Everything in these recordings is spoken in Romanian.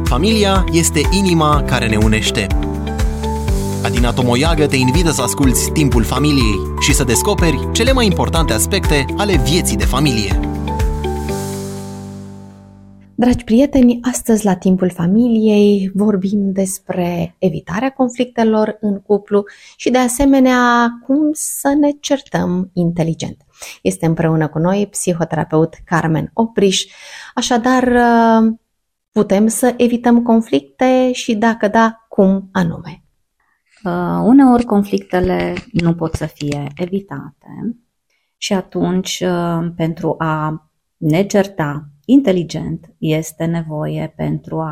Familia este inima care ne unește. Adina Tomoiagă te invită să asculți Timpul Familiei și să descoperi cele mai importante aspecte ale vieții de familie. Dragi prieteni, astăzi la Timpul Familiei vorbim despre evitarea conflictelor în cuplu și de asemenea cum să ne certăm inteligent. Este împreună cu noi psihoterapeut Carmen Opriș, așadar putem să evităm conflicte și dacă da, cum anume? Uneori conflictele nu pot să fie evitate și atunci pentru a ne certa inteligent este nevoie pentru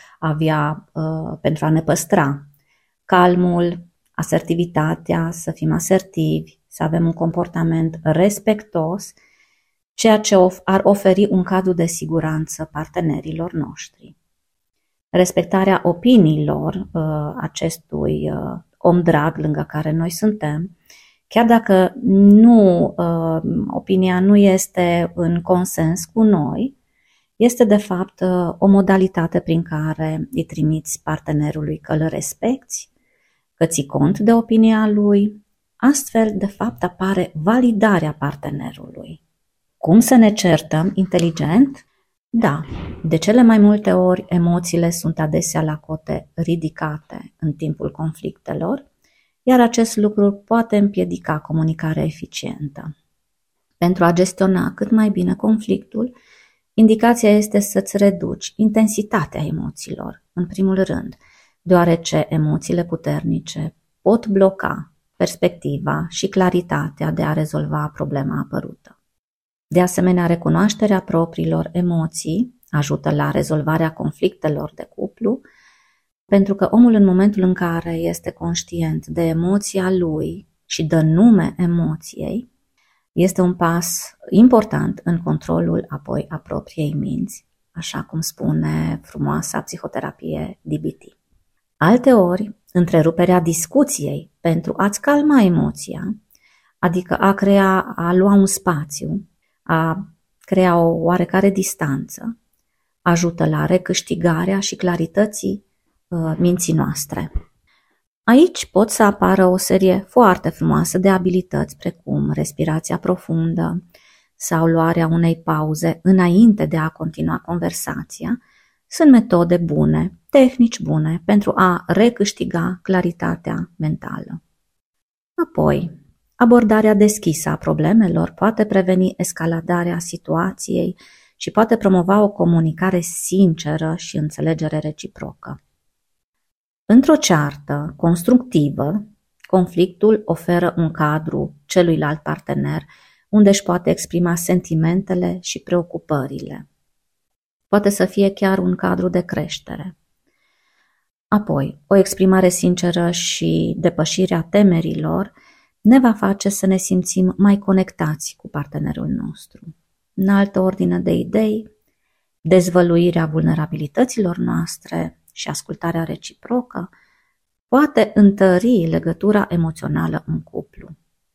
a ne păstra calmul, asertivitatea, să fim asertivi, să avem un comportament respectos, ceea ce ar oferi un cadru de siguranță partenerilor noștri. Respectarea opiniilor acestui om drag lângă care noi suntem, chiar dacă opinia nu este în consens cu noi, este de fapt o modalitate prin care îi trimiți partenerului că îl respecti, că ții cont de opinia lui. Astfel, de fapt, apare validarea partenerului. Cum să ne certăm inteligent? Da, de cele mai multe ori emoțiile sunt adesea la cote ridicate în timpul conflictelor, iar acest lucru poate împiedica comunicarea eficientă. Pentru a gestiona cât mai bine conflictul, indicația este să-ți reduci intensitatea emoțiilor, în primul rând, deoarece emoțiile puternice pot bloca perspectiva și claritatea de a rezolva problema apărută. De asemenea, recunoașterea propriilor emoții ajută la rezolvarea conflictelor de cuplu, pentru că omul în momentul în care este conștient de emoția lui și dă nume emoției, este un pas important în controlul apoi a propriei minți, așa cum spune frumoasa psihoterapie DBT. Alteori, întreruperea discuției pentru a-ți calma emoția, adică a lua un spațiu, a crea o oarecare distanță, ajută la recâștigarea și clarității minții noastre. Aici pot să apară o serie foarte frumoasă de abilități, precum respirația profundă sau luarea unei pauze înainte de a continua conversația. Sunt metode bune, tehnici bune pentru a recâștiga claritatea mentală. Apoi, abordarea deschisă a problemelor poate preveni escaladarea situației și poate promova o comunicare sinceră și înțelegere reciprocă. Într-o ceartă constructivă, conflictul oferă un cadru celuilalt partener unde își poate exprima sentimentele și preocupările. Poate să fie chiar un cadru de creștere. Apoi, o exprimare sinceră și depășirea temerilor ne va face să ne simțim mai conectați cu partenerul nostru. În altă ordine de idei, dezvăluirea vulnerabilităților noastre și ascultarea reciprocă poate întări legătura emoțională în cuplu.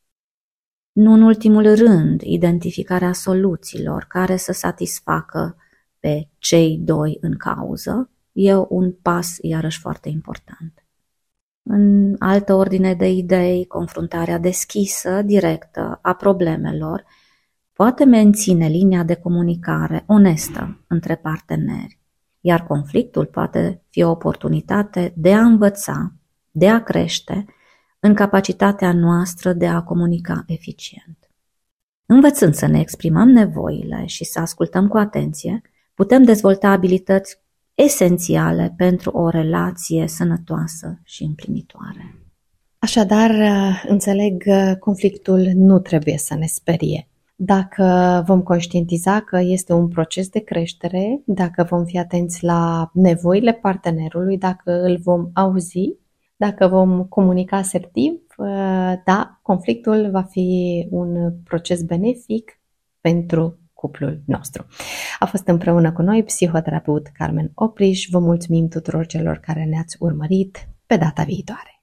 Nu în ultimul rând, identificarea soluțiilor care să satisfacă pe cei doi în cauză e un pas iarăși foarte important. În altă ordine de idei, confruntarea deschisă, directă a problemelor poate menține linia de comunicare onestă între parteneri, iar conflictul poate fi o oportunitate de a învăța, de a crește în capacitatea noastră de a comunica eficient. Învățând să ne exprimăm nevoile și să ascultăm cu atenție, putem dezvolta abilități esențiale pentru o relație sănătoasă și împlinitoare. Așadar, înțeleg, conflictul nu trebuie să ne sperie. Dacă vom conștientiza că este un proces de creștere, dacă vom fi atenți la nevoile partenerului, dacă îl vom auzi, dacă vom comunica asertiv, da, conflictul va fi un proces benefic pentru cuplul nostru. A fost împreună cu noi psihoterapeut Carmen Opriș. Vă mulțumim tuturor celor care ne-ați urmărit. Pe data viitoare!